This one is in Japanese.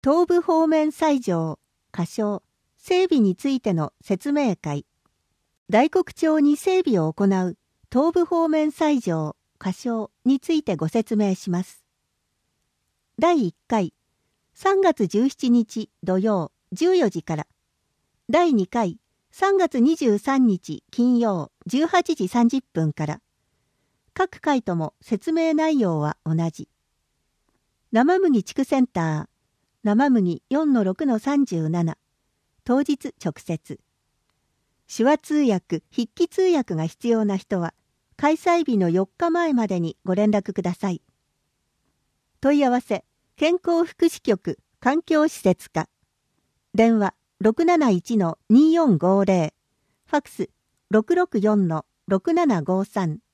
東部方面斎場、仮称、整備についての説明会。大黒町に整備を行う東部方面斎場、仮称についてご説明します。第1回、3月17日土曜14時から。第2回、3月23日金曜18時30分から。各回とも説明内容は同じ。生麦地区センター、生麦 4-6-37。当日直接。手話通訳、筆記通訳が必要な人は、開催日の4日前までにご連絡ください。問い合わせ、健康福祉局、環境施設課。電話、671-2450。ファクス、664-6753。